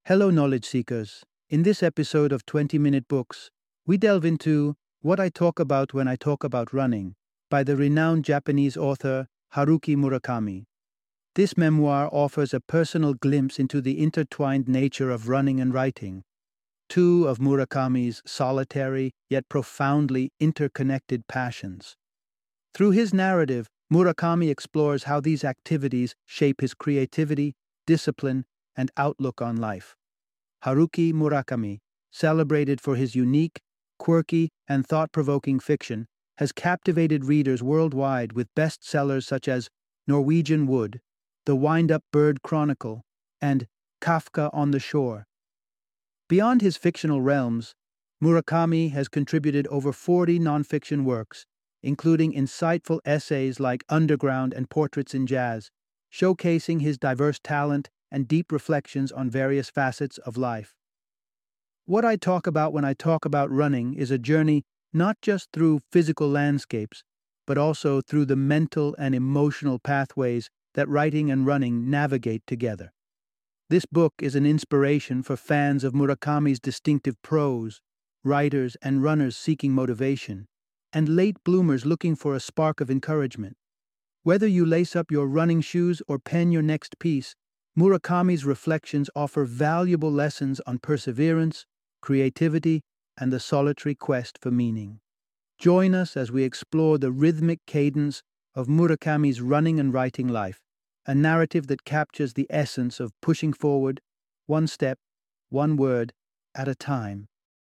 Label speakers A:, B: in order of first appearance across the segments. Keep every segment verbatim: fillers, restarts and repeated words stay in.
A: Hello, knowledge seekers. In this episode of twenty minute Books, we delve into What I Talk About When I Talk About Running by the renowned Japanese author Haruki Murakami. This memoir offers a personal glimpse into the intertwined nature of running and writing, two of Murakami's solitary yet profoundly interconnected passions. Through his narrative, Murakami explores how these activities shape his creativity, discipline, and outlook on life. Haruki Murakami, celebrated for his unique, quirky, and thought-provoking fiction, has captivated readers worldwide with bestsellers such as Norwegian Wood, The Wind-Up Bird Chronicle, and Kafka on the Shore. Beyond his fictional realms, Murakami has contributed over forty nonfiction works, including insightful essays like Underground and Portraits in Jazz, showcasing his diverse talent and deep reflections on various facets of life. What I talk about when I talk about running is a journey not just through physical landscapes, but also through the mental and emotional pathways that writing and running navigate together. This book is an inspiration for fans of Murakami's distinctive prose, writers and runners seeking motivation, and late bloomers looking for a spark of encouragement. Whether you lace up your running shoes or pen your next piece, Murakami's reflections offer valuable lessons on perseverance, creativity, and the solitary quest for meaning. Join us as we explore the rhythmic cadence of Murakami's running and writing life, a narrative that captures the essence of pushing forward, one step, one word at a time.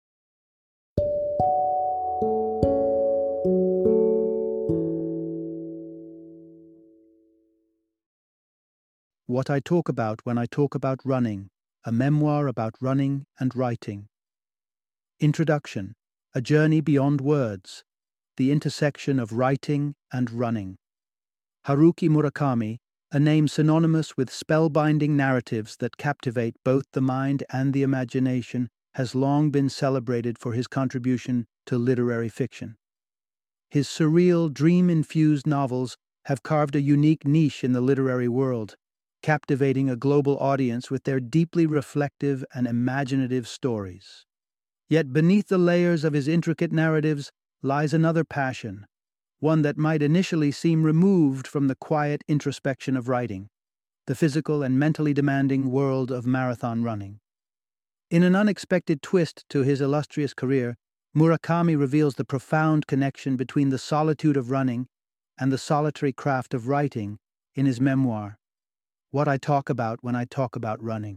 A: What I Talk About When I Talk About Running, a memoir about running and writing. Introduction: A Journey Beyond Words, the intersection of writing and running. Haruki Murakami, a name synonymous with spellbinding narratives that captivate both the mind and the imagination, has long been celebrated for his contribution to literary fiction. His surreal, dream-infused novels have carved a unique niche in the literary world, captivating a global audience with their deeply reflective and imaginative stories. Yet beneath the layers of his intricate narratives lies another passion, one that might initially seem removed from the quiet introspection of writing: the physical and mentally demanding world of marathon running. In an unexpected twist to his illustrious career, Murakami reveals the profound connection between the solitude of running and the solitary craft of writing in his memoir, What I Talk About When I Talk About Running.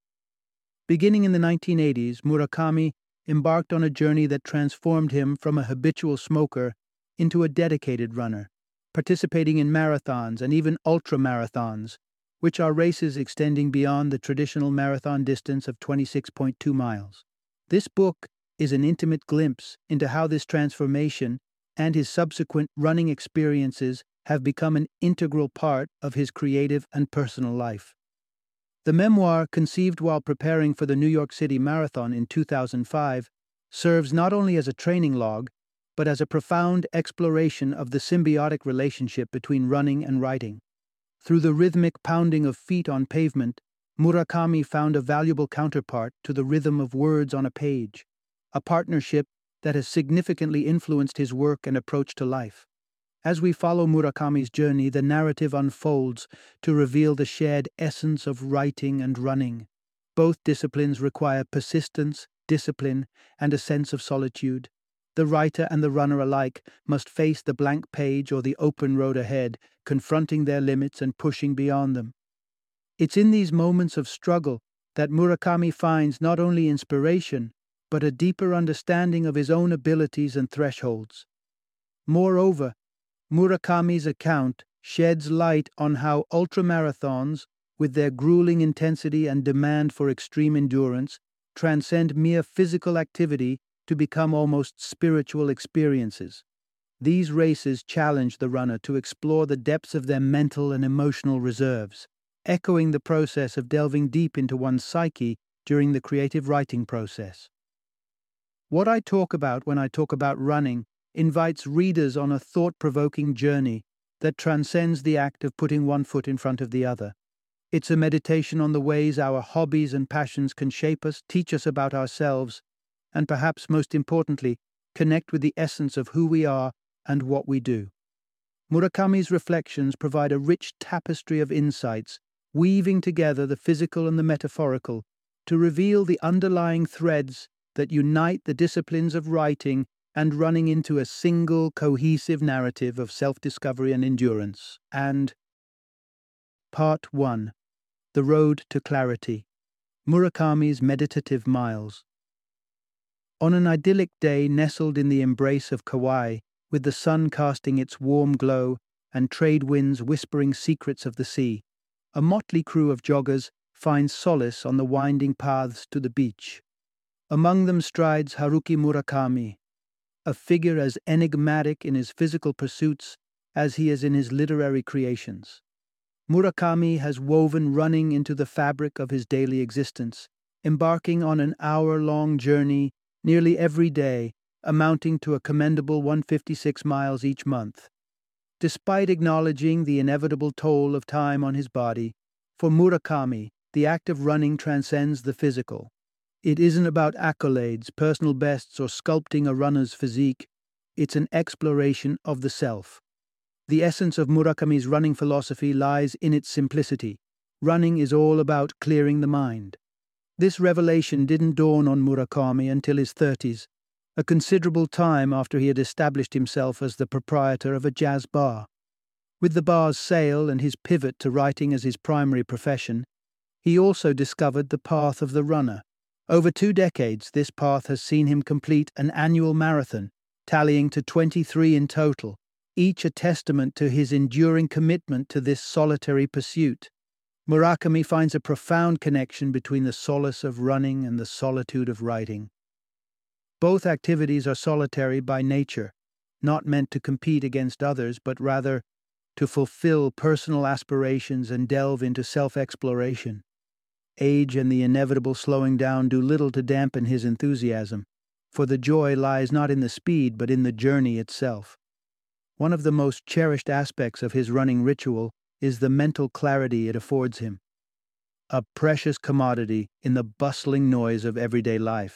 A: Beginning in the nineteen eighties, Murakami embarked on a journey that transformed him from a habitual smoker into a dedicated runner, participating in marathons and even ultramarathons, which are races extending beyond the traditional marathon distance of twenty-six point two miles. This book is an intimate glimpse into how this transformation and his subsequent running experiences have become an integral part of his creative and personal life. The memoir, conceived while preparing for the New York City Marathon in two thousand five, serves not only as a training log, but as a profound exploration of the symbiotic relationship between running and writing. Through the rhythmic pounding of feet on pavement, Murakami found a valuable counterpart to the rhythm of words on a page, a partnership that has significantly influenced his work and approach to life. As we follow Murakami's journey, the narrative unfolds to reveal the shared essence of writing and running. Both disciplines require persistence, discipline, and a sense of solitude. The writer and the runner alike must face the blank page or the open road ahead, confronting their limits and pushing beyond them. It's in these moments of struggle that Murakami finds not only inspiration, but a deeper understanding of his own abilities and thresholds. Moreover, Murakami's account sheds light on how ultramarathons, with their grueling intensity and demand for extreme endurance, transcend mere physical activity to become almost spiritual experiences. These races challenge the runner to explore the depths of their mental and emotional reserves, echoing the process of delving deep into one's psyche during the creative writing process. What I talk about when I talk about running invites readers on a thought-provoking journey that transcends the act of putting one foot in front of the other. It's a meditation on the ways our hobbies and passions can shape us, teach us about ourselves, and perhaps most importantly, connect with the essence of who we are and what we do. Murakami's reflections provide a rich tapestry of insights, weaving together the physical and the metaphorical to reveal the underlying threads that unite the disciplines of writing and running into a single cohesive narrative of self-discovery and endurance. And Part one. The Road to Clarity. Murakami's Meditative Miles. On an idyllic day nestled in the embrace of Kauai, with the sun casting its warm glow and trade winds whispering secrets of the sea, a motley crew of joggers finds solace on the winding paths to the beach. Among them strides Haruki Murakami, a figure as enigmatic in his physical pursuits as he is in his literary creations. Murakami has woven running into the fabric of his daily existence, embarking on an hour-long journey nearly every day, amounting to a commendable one hundred fifty-six miles each month. Despite acknowledging the inevitable toll of time on his body, for Murakami, the act of running transcends the physical. It isn't about accolades, personal bests, or sculpting a runner's physique. It's an exploration of the self. The essence of Murakami's running philosophy lies in its simplicity. Running is all about clearing the mind. This revelation didn't dawn on Murakami until his thirties, a considerable time after he had established himself as the proprietor of a jazz bar. With the bar's sale and his pivot to writing as his primary profession, he also discovered the path of the runner. Over two decades, this path has seen him complete an annual marathon, tallying to twenty-three in total, each a testament to his enduring commitment to this solitary pursuit. Murakami finds a profound connection between the solace of running and the solitude of writing. Both activities are solitary by nature, not meant to compete against others, but rather to fulfill personal aspirations and delve into self-exploration. Age and the inevitable slowing down do little to dampen his enthusiasm, for the joy lies not in the speed but in the journey itself. One of the most cherished aspects of his running ritual is the mental clarity it affords him, a precious commodity in the bustling noise of everyday life.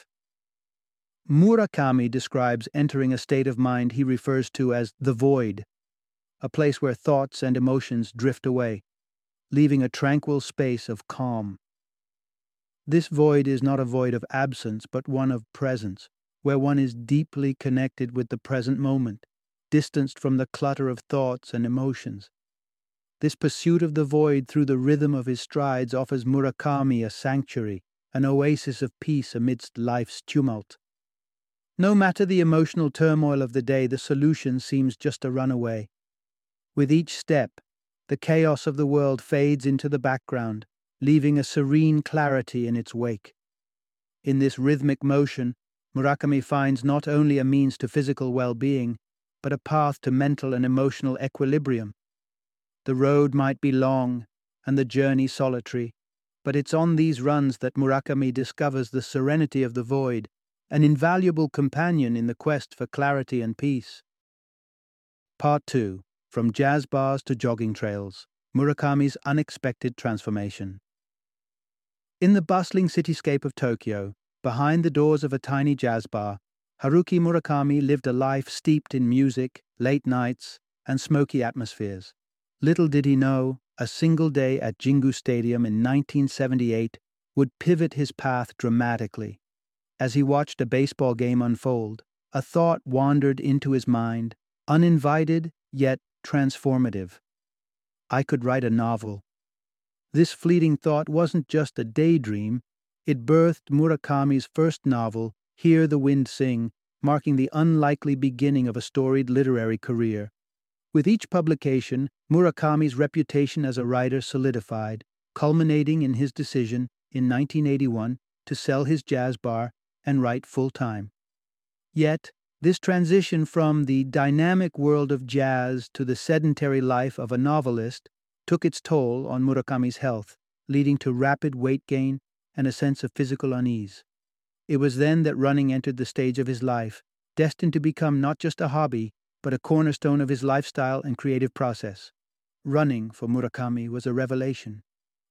A: Murakami describes entering a state of mind he refers to as the void, a place where thoughts and emotions drift away, leaving a tranquil space of calm. This void is not a void of absence, but one of presence, where one is deeply connected with the present moment, distanced from the clutter of thoughts and emotions. This pursuit of the void through the rhythm of his strides offers Murakami a sanctuary, an oasis of peace amidst life's tumult. No matter the emotional turmoil of the day, the solution seems just a runaway. With each step, the chaos of the world fades into the background, leaving a serene clarity in its wake. In this rhythmic motion, Murakami finds not only a means to physical well-being, but a path to mental and emotional equilibrium. The road might be long, and the journey solitary, but it's on these runs that Murakami discovers the serenity of the void, an invaluable companion in the quest for clarity and peace. Part two. From Jazz Bars to Jogging Trails, Murakami's Unexpected Transformation. In the bustling cityscape of Tokyo, behind the doors of a tiny jazz bar, Haruki Murakami lived a life steeped in music, late nights, and smoky atmospheres. Little did he know, a single day at Jingu Stadium in nineteen seventy-eight would pivot his path dramatically. As he watched a baseball game unfold, a thought wandered into his mind, uninvited yet transformative. I could write a novel. This fleeting thought wasn't just a daydream, it birthed Murakami's first novel, Hear the Wind Sing, marking the unlikely beginning of a storied literary career. With each publication, Murakami's reputation as a writer solidified, culminating in his decision, in nineteen eighty-one, to sell his jazz bar and write full-time. Yet, this transition from the dynamic world of jazz to the sedentary life of a novelist took its toll on Murakami's health, leading to rapid weight gain and a sense of physical unease. It was then that running entered the stage of his life, destined to become not just a hobby, but a cornerstone of his lifestyle and creative process. Running, for Murakami, was a revelation.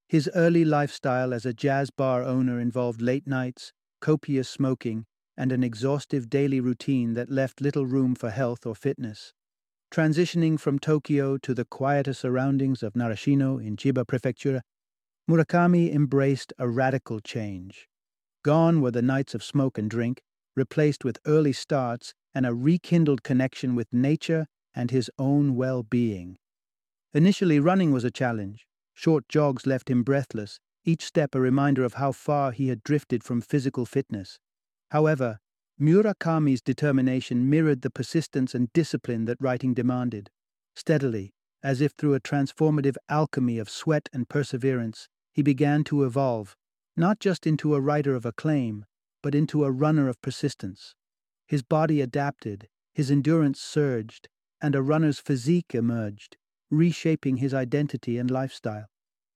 A: His early lifestyle as a jazz bar owner involved late nights, copious smoking, and an exhaustive daily routine that left little room for health or fitness. Transitioning from Tokyo to the quieter surroundings of Narashino in Chiba Prefecture, Murakami embraced a radical change. Gone were the nights of smoke and drink, replaced with early starts and a rekindled connection with nature and his own well-being. Initially, running was a challenge. Short jogs left him breathless, each step a reminder of how far he had drifted from physical fitness. However, Murakami's determination mirrored the persistence and discipline that writing demanded. Steadily, as if through a transformative alchemy of sweat and perseverance, he began to evolve, not just into a writer of acclaim, but into a runner of persistence. His body adapted, his endurance surged, and a runner's physique emerged, reshaping his identity and lifestyle.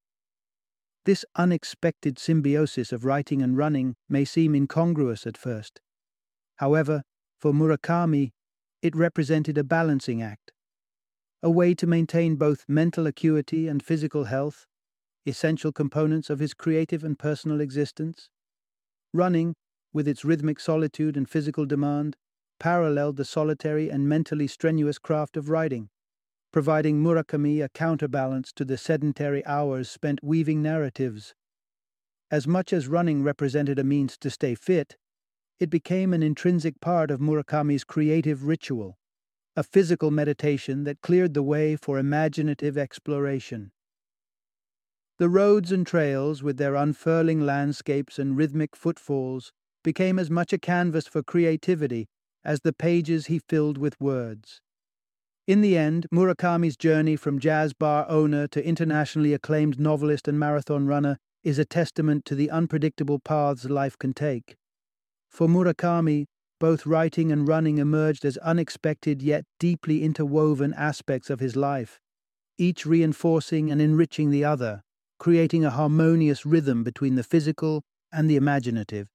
A: This unexpected symbiosis of writing and running may seem incongruous at first. However, for Murakami, it represented a balancing act, a way to maintain both mental acuity and physical health, essential components of his creative and personal existence. Running, with its rhythmic solitude and physical demand, paralleled the solitary and mentally strenuous craft of writing, providing Murakami a counterbalance to the sedentary hours spent weaving narratives. As much as running represented a means to stay fit, it became an intrinsic part of Murakami's creative ritual, a physical meditation that cleared the way for imaginative exploration. The roads and trails, with their unfurling landscapes and rhythmic footfalls, became as much a canvas for creativity as the pages he filled with words. In the end, Murakami's journey from jazz bar owner to internationally acclaimed novelist and marathon runner is a testament to the unpredictable paths life can take. For Murakami, both writing and running emerged as unexpected yet deeply interwoven aspects of his life, each reinforcing and enriching the other, creating a harmonious rhythm between the physical and the imaginative.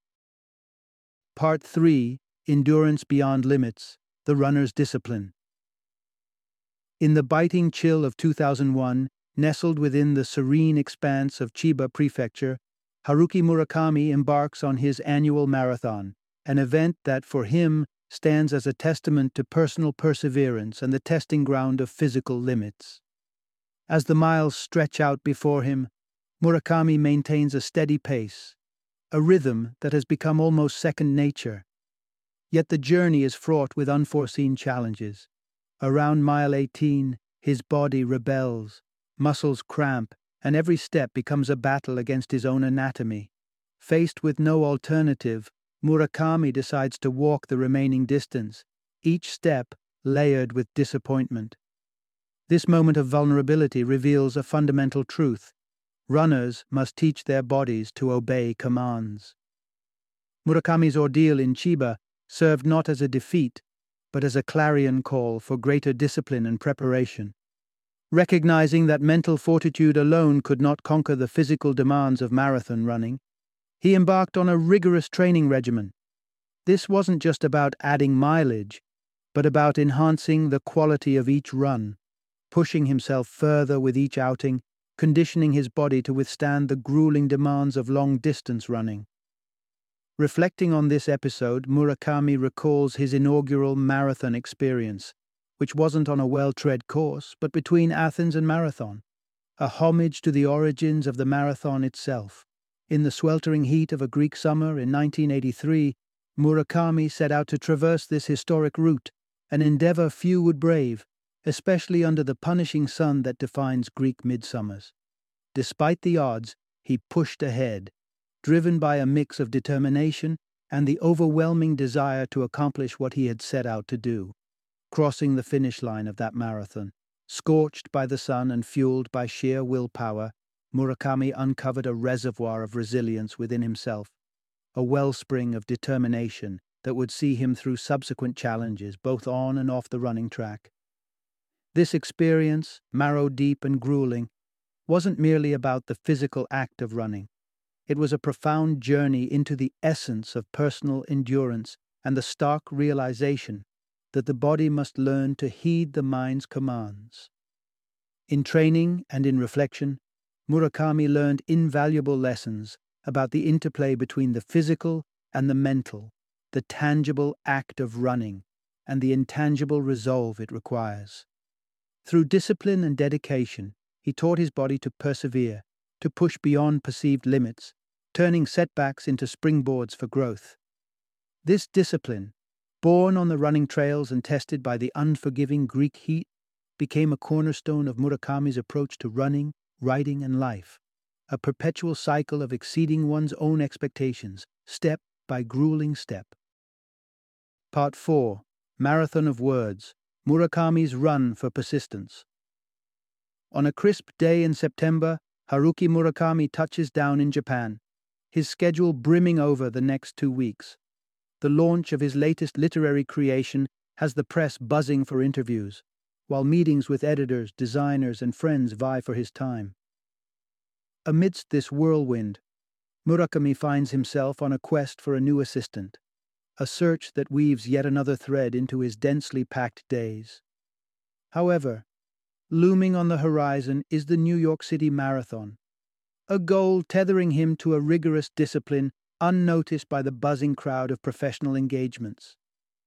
A: Part three. Endurance Beyond Limits, The Runner's Discipline. In the biting chill of two thousand one, nestled within the serene expanse of Chiba Prefecture, Haruki Murakami embarks on his annual marathon, an event that for him stands as a testament to personal perseverance and the testing ground of physical limits. As the miles stretch out before him, Murakami maintains a steady pace, a rhythm that has become almost second nature. Yet the journey is fraught with unforeseen challenges. Around mile eighteen, his body rebels, muscles cramp, and every step becomes a battle against his own anatomy. Faced with no alternative, Murakami decides to walk the remaining distance, each step layered with disappointment. This moment of vulnerability reveals a fundamental truth. Runners must teach their bodies to obey commands. Murakami's ordeal in Chiba served not as a defeat, but as a clarion call for greater discipline and preparation. Recognizing that mental fortitude alone could not conquer the physical demands of marathon running, he embarked on a rigorous training regimen. This wasn't just about adding mileage, but about enhancing the quality of each run, pushing himself further with each outing, conditioning his body to withstand the grueling demands of long-distance running. Reflecting on this episode, Murakami recalls his inaugural marathon experience, which wasn't on a well-tread course, but between Athens and Marathon, a homage to the origins of the marathon itself. In the sweltering heat of a Greek summer in nineteen eighty-three, Murakami set out to traverse this historic route, an endeavor few would brave, especially under the punishing sun that defines Greek midsummers. Despite the odds, he pushed ahead, driven by a mix of determination and the overwhelming desire to accomplish what he had set out to do. Crossing the finish line of that marathon, scorched by the sun and fueled by sheer willpower, Murakami uncovered a reservoir of resilience within himself, a wellspring of determination that would see him through subsequent challenges, both on and off the running track. This experience, marrow-deep and grueling, wasn't merely about the physical act of running. It was a profound journey into the essence of personal endurance and the stark realization that the body must learn to heed the mind's commands. In training and in reflection, Murakami learned invaluable lessons about the interplay between the physical and the mental, the tangible act of running, and the intangible resolve it requires. Through discipline and dedication, he taught his body to persevere, to push beyond perceived limits, turning setbacks into springboards for growth. This discipline, born on the running trails and tested by the unforgiving Greek heat, became a cornerstone of Murakami's approach to running, writing, and life, a perpetual cycle of exceeding one's own expectations, step by grueling step. Part four. Marathon of Words, Murakami's Run for Persistence. On a crisp day in September, Haruki Murakami touches down in Japan, his schedule brimming over the next two weeks. The launch of his latest literary creation has the press buzzing for interviews, while meetings with editors, designers, and friends vie for his time. Amidst this whirlwind, Murakami finds himself on a quest for a new assistant, a search that weaves yet another thread into his densely packed days. However, looming on the horizon is the New York City Marathon, a goal tethering him to a rigorous discipline unnoticed by the buzzing crowd of professional engagements.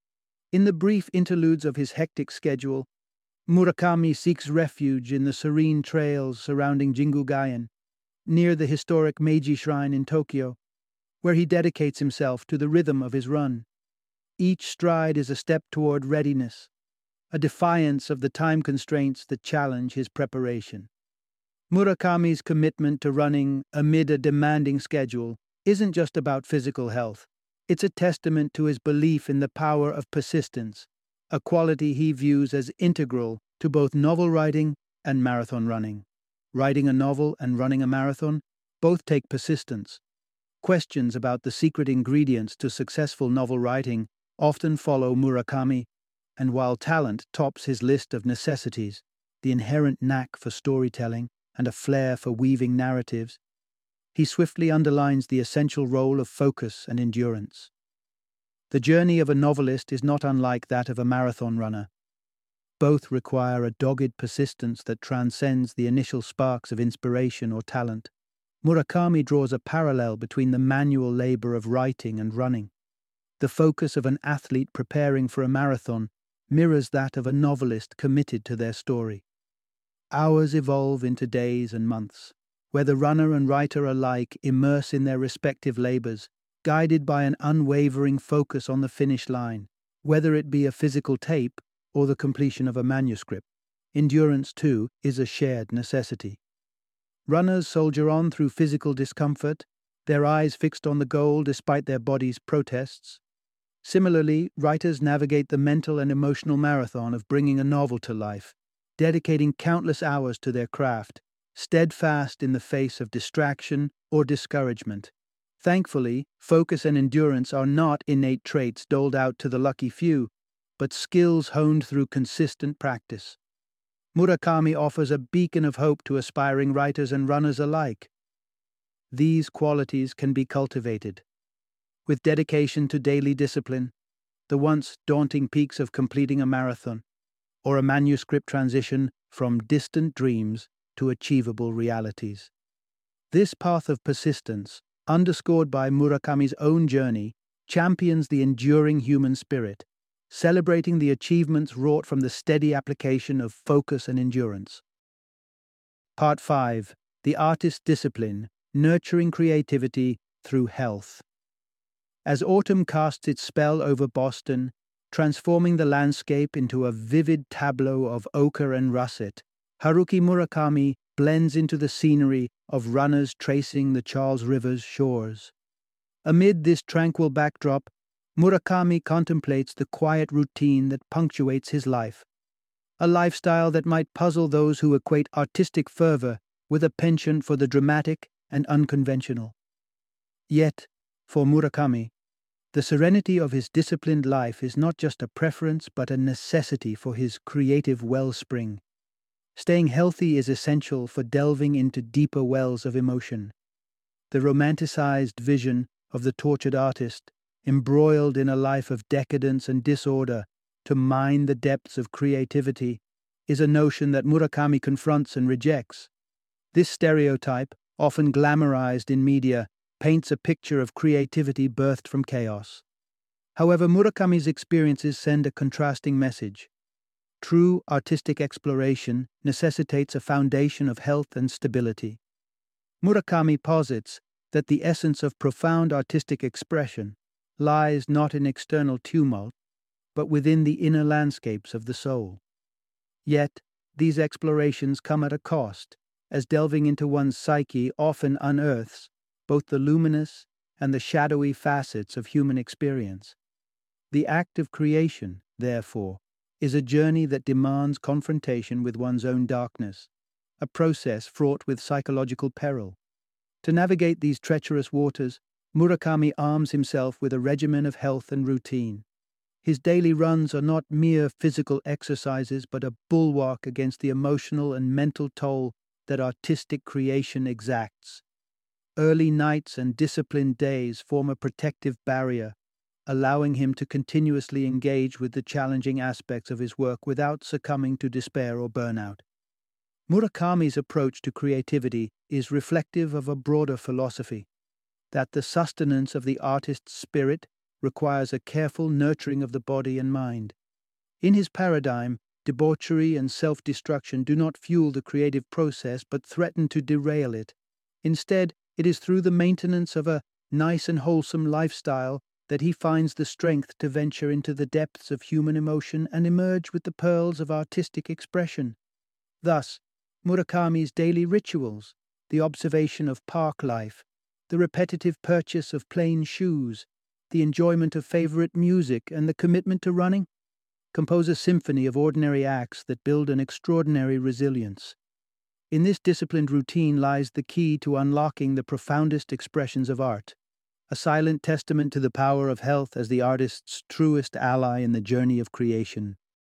A: In the brief interludes of his hectic schedule, Murakami seeks refuge in the serene trails surrounding Jingugayen, near the historic Meiji Shrine in Tokyo, where he dedicates himself to the rhythm of his run. Each stride is a step toward readiness, a defiance of the time constraints that challenge his preparation. Murakami's commitment to running amid a demanding schedule isn't just about physical health. It's a testament to his belief in the power of persistence, a quality he views as integral to both novel writing and marathon running. Writing a novel and running a marathon both take persistence. Questions about the secret ingredients to successful novel writing often follow Murakami, and while talent tops his list of necessities, the inherent knack for storytelling and a flair for weaving narratives, he swiftly underlines the essential role of focus and endurance. The journey of a novelist is not unlike that of a marathon runner. Both require a dogged persistence that transcends the initial sparks of inspiration or talent. Murakami draws a parallel between the manual labor of writing and running. The focus of an athlete preparing for a marathon mirrors that of a novelist committed to their story. Hours evolve into days and months, where the runner and writer alike immerse in their respective labors, guided by an unwavering focus on the finish line, whether it be a physical tape or the completion of a manuscript. Endurance, too, is a shared necessity. Runners soldier on through physical discomfort, their eyes fixed on the goal despite their bodies' protests. Similarly, writers navigate the mental and emotional marathon of bringing a novel to life, dedicating countless hours to their craft, steadfast in the face of distraction or discouragement. Thankfully, focus and endurance are not innate traits doled out to the lucky few, but skills honed through consistent practice. Murakami offers a beacon of hope to aspiring writers and runners alike. These qualities can be cultivated. With dedication to daily discipline, the once daunting peaks of completing a marathon, or a manuscript transition from distant dreams to achievable realities. This path of persistence, underscored by Murakami's own journey, champions the enduring human spirit, celebrating the achievements wrought from the steady application of focus and endurance. Part five. The Artist's Discipline, Nurturing Creativity Through Health. As autumn casts its spell over Boston, transforming the landscape into a vivid tableau of ochre and russet, Haruki Murakami blends into the scenery of runners tracing the Charles River's shores. Amid this tranquil backdrop, Murakami contemplates the quiet routine that punctuates his life, a lifestyle that might puzzle those who equate artistic fervor with a penchant for the dramatic and unconventional. Yet, for Murakami, the serenity of his disciplined life is not just a preference but a necessity for his creative wellspring. Staying healthy is essential for delving into deeper wells of emotion. The romanticized vision of the tortured artist, embroiled in a life of decadence and disorder to mine the depths of creativity, is a notion that Murakami confronts and rejects. This stereotype, often glamorized in media, paints a picture of creativity birthed from chaos. However, Murakami's experiences send a contrasting message. True artistic exploration necessitates a foundation of health and stability. Murakami posits that the essence of profound artistic expression lies not in external tumult, but within the inner landscapes of the soul. Yet, these explorations come at a cost, as delving into one's psyche often unearths both the luminous and the shadowy facets of human experience. The act of creation, therefore, is a journey that demands confrontation with one's own darkness, a process fraught with psychological peril. To navigate these treacherous waters, Murakami arms himself with a regimen of health and routine. His daily runs are not mere physical exercises, but a bulwark against the emotional and mental toll that artistic creation exacts. Early nights and disciplined days form a protective barrier, allowing him to continuously engage with the challenging aspects of his work without succumbing to despair or burnout. Murakami's approach to creativity is reflective of a broader philosophy, that the sustenance of the artist's spirit requires a careful nurturing of the body and mind. In his paradigm, debauchery and self-destruction do not fuel the creative process but threaten to derail it. Instead, it is through the maintenance of a nice and wholesome lifestyle that he finds the strength to venture into the depths of human emotion and emerge with the pearls of artistic expression. Thus, Murakami's daily rituals, the observation of park life, the repetitive purchase of plain shoes, the enjoyment of favorite music, and the commitment to running, compose a symphony of ordinary acts that build an extraordinary resilience. In this disciplined routine lies the key to unlocking the profoundest expressions of art, a silent testament to the power of health as the artist's truest ally in the journey of creation.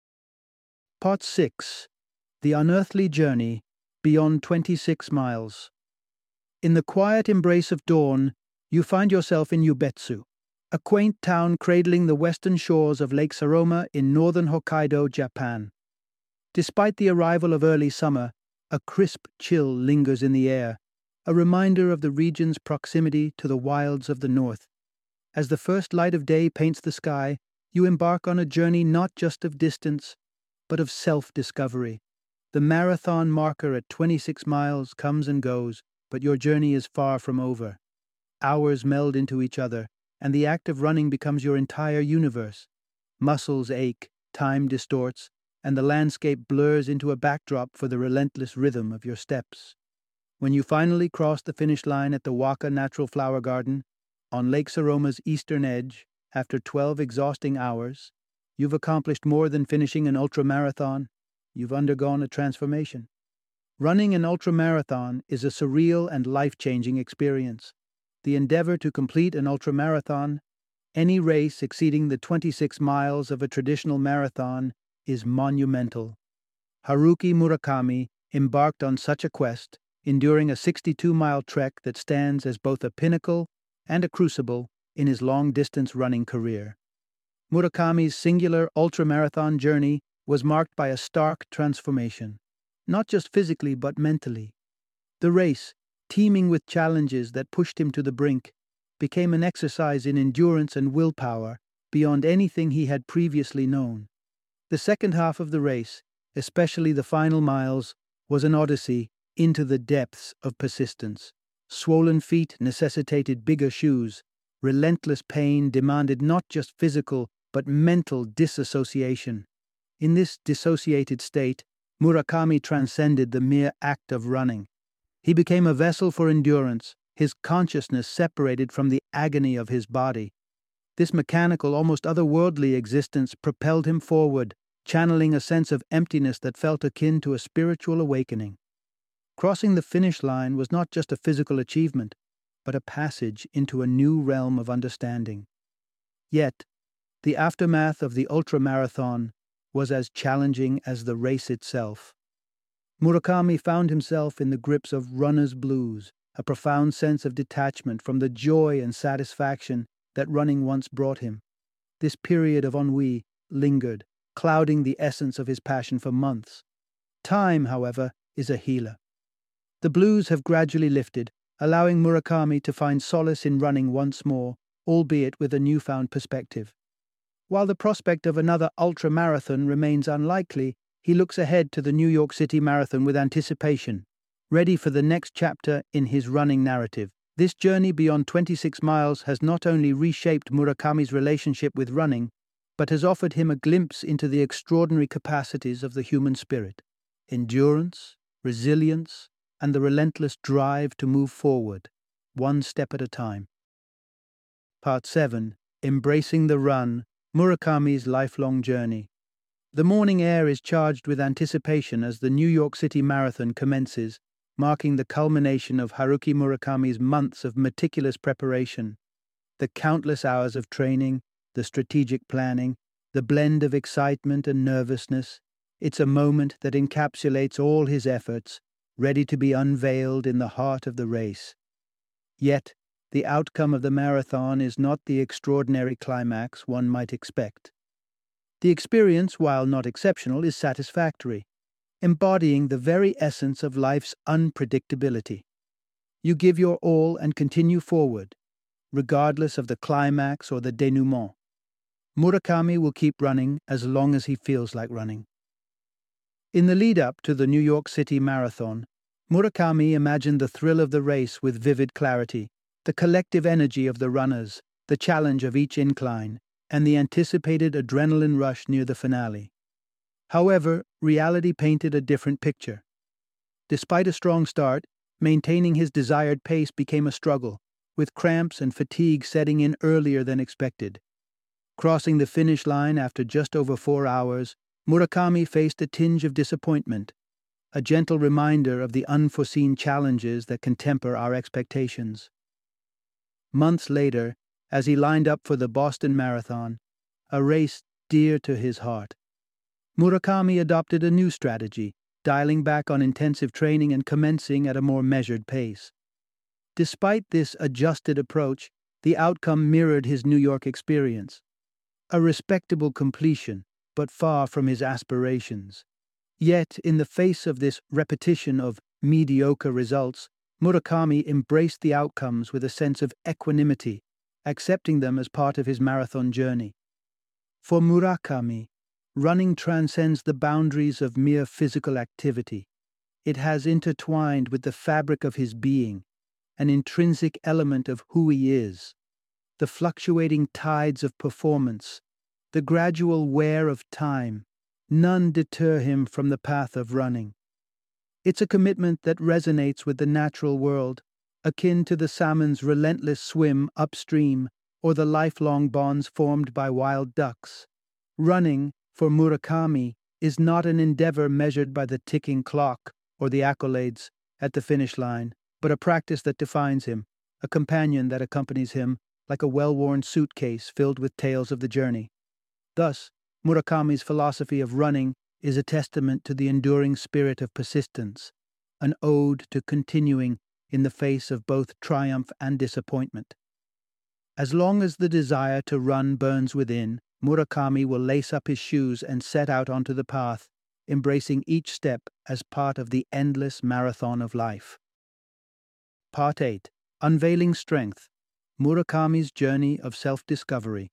A: Part six. The Unearthly Journey Beyond twenty-six Miles. In the quiet embrace of dawn, you find yourself in Yubetsu, a quaint town cradling the western shores of Lake Saroma in northern Hokkaido, Japan. Despite the arrival of early summer, a crisp chill lingers in the air, a reminder of the region's proximity to the wilds of the north. As the first light of day paints the sky, you embark on a journey not just of distance, but of self-discovery. The marathon marker at twenty-six miles comes and goes, but your journey is far from over. Hours meld into each other, and the act of running becomes your entire universe. Muscles ache, time distorts, and the landscape blurs into a backdrop for the relentless rhythm of your steps. When you finally cross the finish line at the Waka Natural Flower Garden, on Lake Saroma's eastern edge, after twelve exhausting hours, you've accomplished more than finishing an ultramarathon. You've undergone a transformation. Running an ultramarathon is a surreal and life-changing experience. The endeavor to complete an ultramarathon, any race exceeding the twenty-six miles of a traditional marathon, is monumental. Haruki Murakami embarked on such a quest, enduring a sixty-two mile trek that stands as both a pinnacle and a crucible in his long-distance running career. Murakami's singular ultramarathon journey was marked by a stark transformation, not just physically but mentally. The race, teeming with challenges that pushed him to the brink, became an exercise in endurance and willpower beyond anything he had previously known. The second half of the race, especially the final miles, was an odyssey into the depths of persistence. Swollen feet necessitated bigger shoes. Relentless pain demanded not just physical but mental disassociation. In this dissociated state, Murakami transcended the mere act of running. He became a vessel for endurance, his consciousness separated from the agony of his body. This mechanical, almost otherworldly existence propelled him forward, channeling a sense of emptiness that felt akin to a spiritual awakening. Crossing the finish line was not just a physical achievement, but a passage into a new realm of understanding. Yet, the aftermath of the ultramarathon was as challenging as the race itself. Murakami found himself in the grips of runner's blues, a profound sense of detachment from the joy and satisfaction that running once brought him. This period of ennui lingered, clouding the essence of his passion for months. Time, however, is a healer. The blues have gradually lifted, allowing Murakami to find solace in running once more, albeit with a newfound perspective. While the prospect of another ultra-marathon remains unlikely, he looks ahead to the New York City Marathon with anticipation, ready for the next chapter in his running narrative. This journey beyond twenty-six miles has not only reshaped Murakami's relationship with running, but has offered him a glimpse into the extraordinary capacities of the human spirit: endurance, resilience, and the relentless drive to move forward, one step at a time. Part seven. Embracing the Run, Murakami's Lifelong Journey. The morning air is charged with anticipation as the New York City Marathon commences, marking the culmination of Haruki Murakami's months of meticulous preparation. The countless hours of training, the strategic planning, the blend of excitement and nervousness. It's a moment that encapsulates all his efforts, ready to be unveiled in the heart of the race. Yet, the outcome of the marathon is not the extraordinary climax one might expect. The experience, while not exceptional, is satisfactory, embodying the very essence of life's unpredictability. You give your all and continue forward, regardless of the climax or the denouement. Murakami will keep running as long as he feels like running. In the lead-up to the New York City Marathon, Murakami imagined the thrill of the race with vivid clarity, the collective energy of the runners, the challenge of each incline, and the anticipated adrenaline rush near the finale. However, reality painted a different picture. Despite a strong start, maintaining his desired pace became a struggle, with cramps and fatigue setting in earlier than expected. Crossing the finish line after just over four hours, Murakami faced a tinge of disappointment, a gentle reminder of the unforeseen challenges that can temper our expectations. Months later, as he lined up for the Boston Marathon, a race dear to his heart, Murakami adopted a new strategy, dialing back on intensive training and commencing at a more measured pace. Despite this adjusted approach, the outcome mirrored his New York experience. A respectable completion, but far from his aspirations. Yet, in the face of this repetition of mediocre results, Murakami embraced the outcomes with a sense of equanimity, accepting them as part of his marathon journey. For Murakami, running transcends the boundaries of mere physical activity. It has intertwined with the fabric of his being, an intrinsic element of who he is. The fluctuating tides of performance, the gradual wear of time, none deter him from the path of running. It's a commitment that resonates with the natural world, akin to the salmon's relentless swim upstream or the lifelong bonds formed by wild ducks. Running, for Murakami, is not an endeavor measured by the ticking clock or the accolades at the finish line, but a practice that defines him, a companion that accompanies him like a well-worn suitcase filled with tales of the journey. Thus, Murakami's philosophy of running is a testament to the enduring spirit of persistence, an ode to continuing in the face of both triumph and disappointment. As long as the desire to run burns within, Murakami will lace up his shoes and set out onto the path, embracing each step as part of the endless marathon of life. Part eight. Unveiling Strength, Murakami's Journey of Self-Discovery.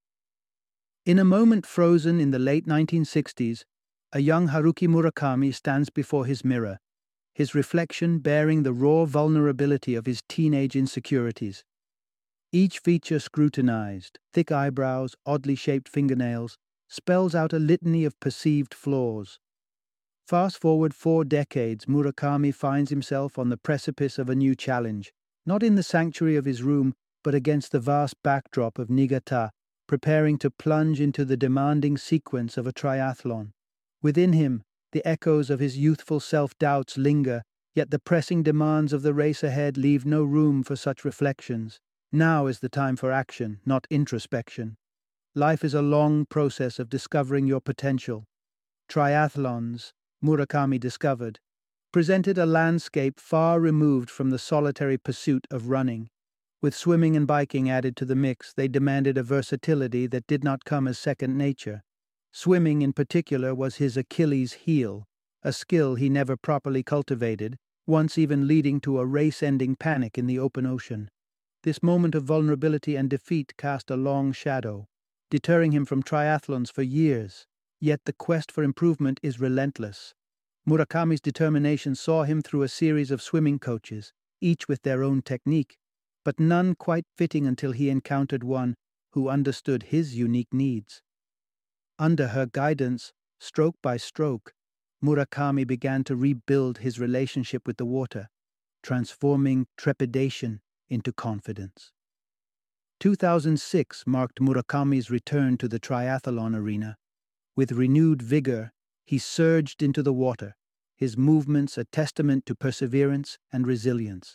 A: In a moment frozen in the late nineteen sixties, a young Haruki Murakami stands before his mirror, his reflection bearing the raw vulnerability of his teenage insecurities. Each feature scrutinized, thick eyebrows, oddly shaped fingernails, spells out a litany of perceived flaws. Fast forward four decades, Murakami finds himself on the precipice of a new challenge, not in the sanctuary of his room, but against the vast backdrop of Niigata, preparing to plunge into the demanding sequence of a triathlon. Within him, the echoes of his youthful self-doubts linger, yet the pressing demands of the race ahead leave no room for such reflections. Now is the time for action, not introspection. Life is a long process of discovering your potential. Triathlons, Murakami discovered, presented a landscape far removed from the solitary pursuit of running. With swimming and biking added to the mix, they demanded a versatility that did not come as second nature. Swimming in particular was his Achilles heel, a skill he never properly cultivated, once even leading to a race-ending panic in the open ocean. This moment of vulnerability and defeat cast a long shadow, deterring him from triathlons for years. Yet the quest for improvement is relentless. Murakami's determination saw him through a series of swimming coaches, each with their own technique, but none quite fitting until he encountered one who understood his unique needs. Under her guidance, stroke by stroke, Murakami began to rebuild his relationship with the water, transforming trepidation into confidence. two thousand six marked Murakami's return to the triathlon arena. With renewed vigor, he surged into the water, his movements a testament to perseverance and resilience.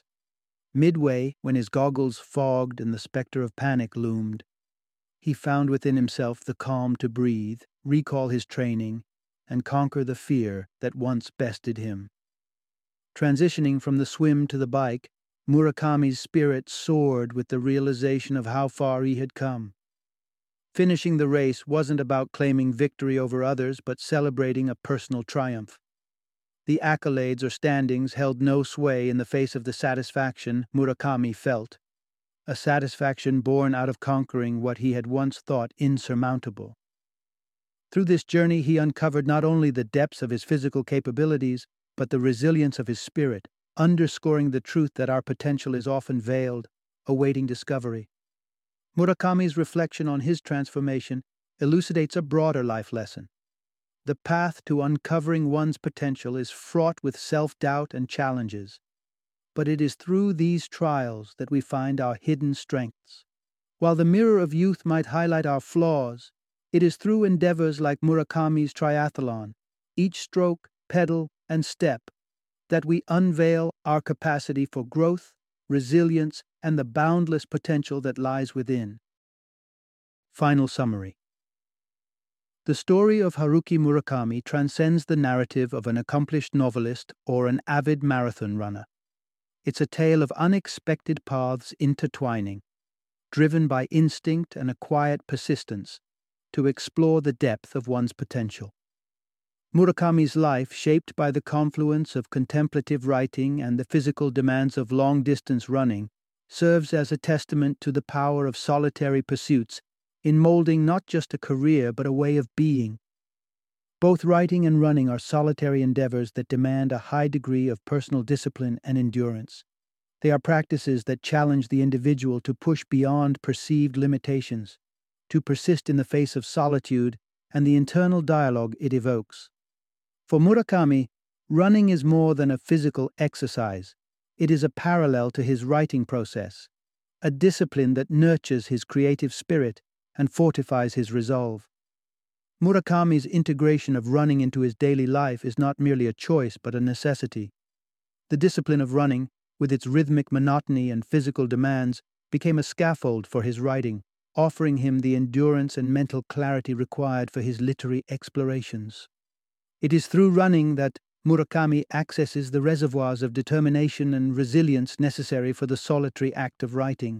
A: Midway, when his goggles fogged and the specter of panic loomed, he found within himself the calm to breathe, recall his training, and conquer the fear that once bested him. Transitioning from the swim to the bike, Murakami's spirit soared with the realization of how far he had come. Finishing the race wasn't about claiming victory over others, but celebrating a personal triumph. The accolades or standings held no sway in the face of the satisfaction Murakami felt, a satisfaction born out of conquering what he had once thought insurmountable. Through this journey, he uncovered not only the depths of his physical capabilities, but the resilience of his spirit, underscoring the truth that our potential is often veiled, awaiting discovery. Murakami's reflection on his transformation elucidates a broader life lesson. The path to uncovering one's potential is fraught with self-doubt and challenges, but it is through these trials that we find our hidden strengths. While the mirror of youth might highlight our flaws, it is through endeavors like Murakami's triathlon, each stroke, pedal, and step, that we unveil our capacity for growth, resilience, and the boundless potential that lies within. Final summary. The story of Haruki Murakami transcends the narrative of an accomplished novelist or an avid marathon runner. It's a tale of unexpected paths intertwining, driven by instinct and a quiet persistence to explore the depth of one's potential. Murakami's life, shaped by the confluence of contemplative writing and the physical demands of long-distance running, serves as a testament to the power of solitary pursuits in molding not just a career but a way of being. Both writing and running are solitary endeavors that demand a high degree of personal discipline and endurance. They are practices that challenge the individual to push beyond perceived limitations, to persist in the face of solitude and the internal dialogue it evokes. For Murakami, running is more than a physical exercise. It is a parallel to his writing process, a discipline that nurtures his creative spirit and fortifies his resolve. Murakami's integration of running into his daily life is not merely a choice but a necessity. The discipline of running, with its rhythmic monotony and physical demands, became a scaffold for his writing, offering him the endurance and mental clarity required for his literary explorations. It is through running that Murakami accesses the reservoirs of determination and resilience necessary for the solitary act of writing.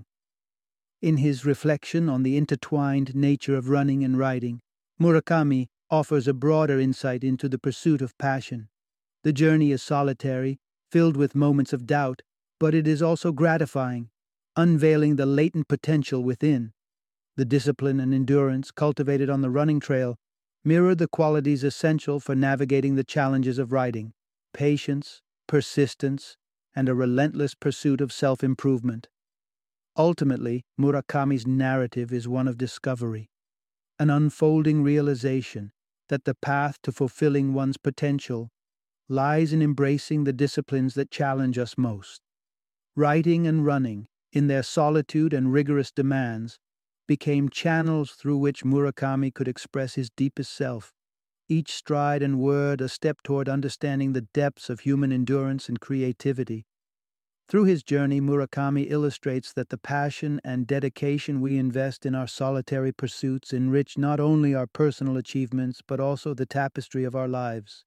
A: In his reflection on the intertwined nature of running and writing, Murakami offers a broader insight into the pursuit of passion. The journey is solitary, filled with moments of doubt, but it is also gratifying, unveiling the latent potential within. The discipline and endurance cultivated on the running trail mirror the qualities essential for navigating the challenges of writing: patience, persistence, and a relentless pursuit of self-improvement. Ultimately, Murakami's narrative is one of discovery, an unfolding realization that the path to fulfilling one's potential lies in embracing the disciplines that challenge us most. Writing and running, in their solitude and rigorous demands, became channels through which Murakami could express his deepest self, each stride and word a step toward understanding the depths of human endurance and creativity. Through his journey, Murakami illustrates that the passion and dedication we invest in our solitary pursuits enrich not only our personal achievements but also the tapestry of our lives.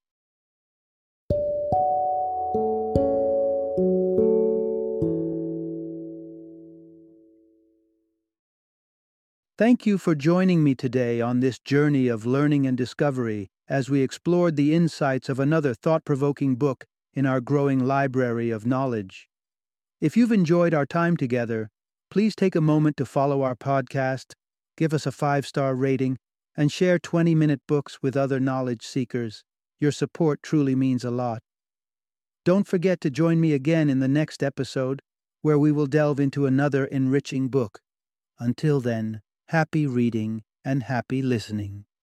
A: Thank you for joining me today on this journey of learning and discovery as we explored the insights of another thought-provoking book in our growing library of knowledge. If you've enjoyed our time together, please take a moment to follow our podcast, give us a five-star rating, and share twenty-minute books with other knowledge seekers. Your support truly means a lot. Don't forget to join me again in the next episode, where we will delve into another enriching book. Until then, happy reading and happy listening.